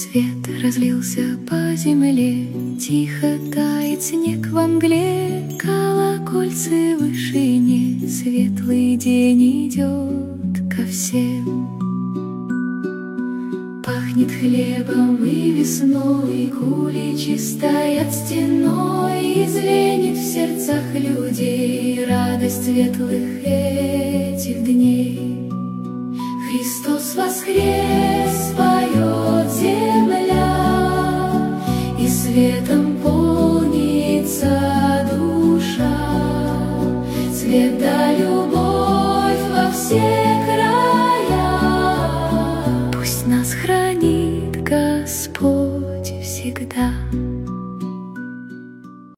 Свет разлился по земле, тихо тает снег во мгле, колокольцы в вышине, светлый день идет ко всем. Пахнет хлебом и весной, куличи стоят стеной, и звенит в сердцах людей радость светлых этих дней. Христос воскрес, поет земля, и светом полнится душа, свет да любовь во всех.